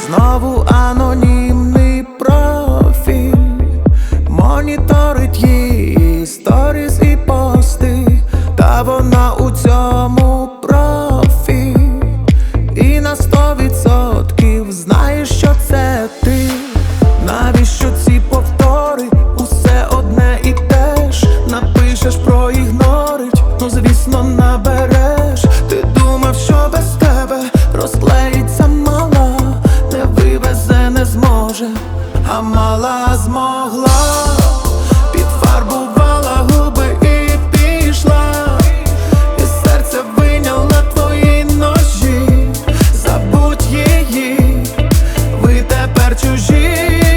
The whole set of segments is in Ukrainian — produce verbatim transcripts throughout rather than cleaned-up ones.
Знову анонімний профіль моніторить її сторіс і пости, та вона у цьому профі, і на сто відсотків знає, що це ти. Навіщо ці повтори? Усе одне і те ж. Напишеш, проігнорить, ну звісно набереш. Ти думав, що без тебе розклеїться мала, не вивезе, не зможе, а мала змогла. Підфарбувала губи і пішла, і серце вийняла твої ножі. Забудь її, ви тепер чужі.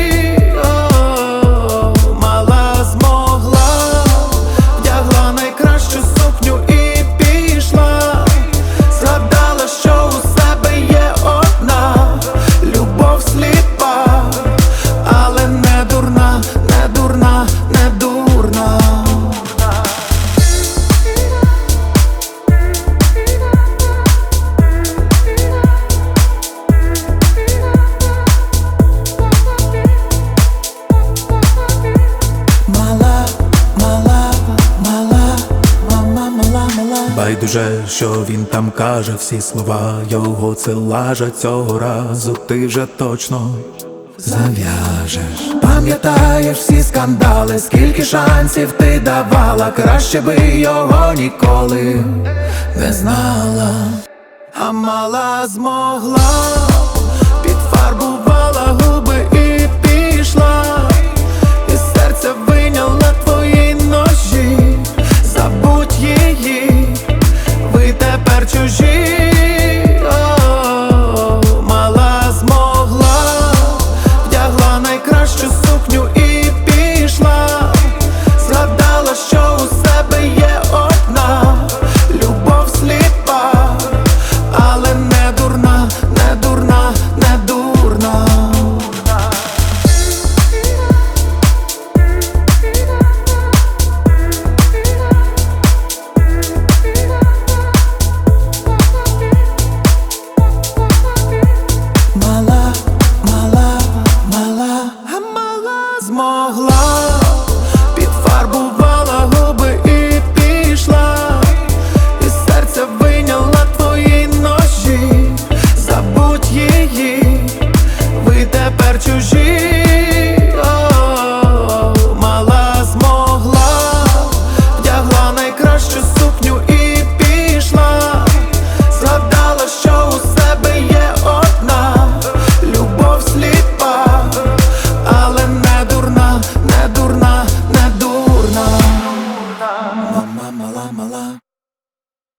О, мала змогла, вдягла найкращу сукню і пішла. Згадала, що у себе є одна любов сліпа, але не дурна, не дурна, не дурна. Мала, мала, мала, мама, мала, мала. Байдуже, що він там каже, всі слова його це лажа. Цього разу ти вже точно зав'яжеш. Пам'ятаєш всі скандали, скільки шансів ти давала, краще би його ніколи не знала. А мала змогла підфарбувати